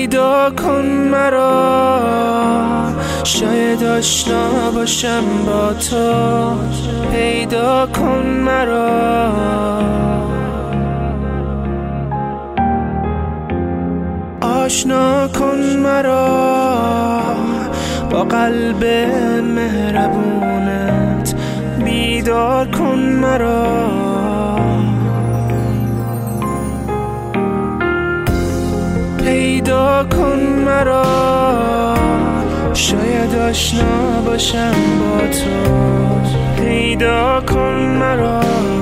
پیدا کن مرا، شاید آشنا باشم با تو. پیدا کن مرا، آشنا کن مرا با قلب مهربونت. بیدار کن مرا، پیدا کن مرا، شاید آشنا باشم با تو. پیدا کن مرا،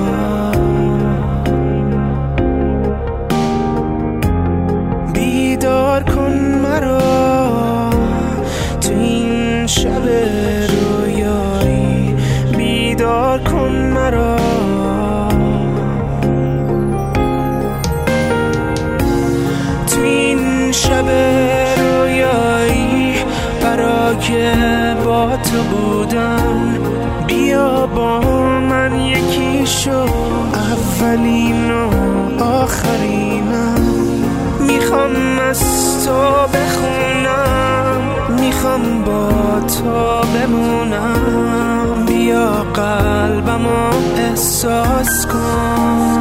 بیدار کن مرا تو این شب رویایی. بیدار کن مرا، تو این شب رویایی برای با تو بودم. بیا با من یکی شو، اولین و آخرینم. میخوام از تو بخونم، میخوام با تو بمونم. بیا قلبمو احساس کن،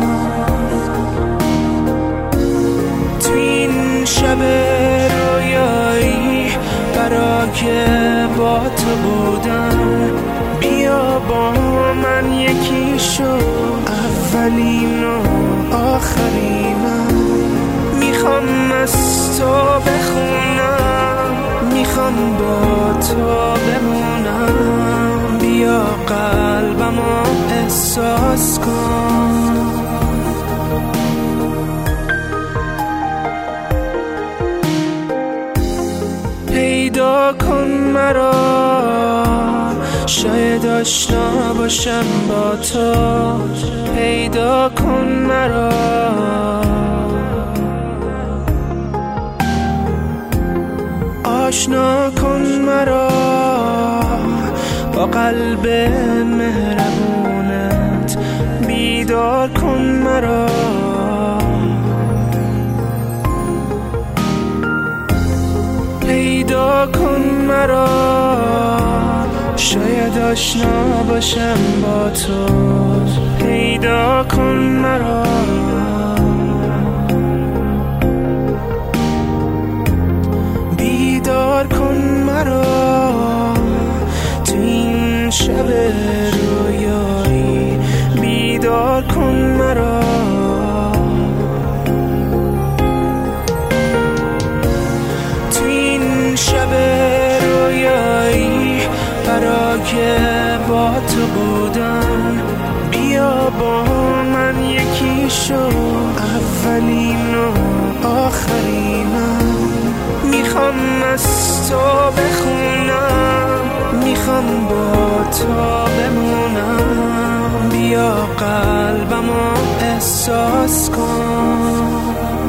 تو این شب رویایی برای با تو بودم. بیا با من یکی شو، اولین و آخرینم. میخوام از تو بخونم، میخوام با تو بمونم. بیا قلبمو احساس کن، پیدا کن مرا، شاید آشنا باشم با تو. پیدا کن مرا، آشنا کن مرا با قلب مهربونت. بیدار کن مرا، پیدا کن مرا، شاید آشنا باشم با تو. پیدا کن مرا، بیدار کن مرا تو این شب رویایی. بیدار کن مرا، تو این شب رویایی برای با تو بودم. بیا با من یکی شو، اولین و آخرینم. میخوام از تو بخونم، میخوام با تو بمونم. بیا قلبمو احساس کن.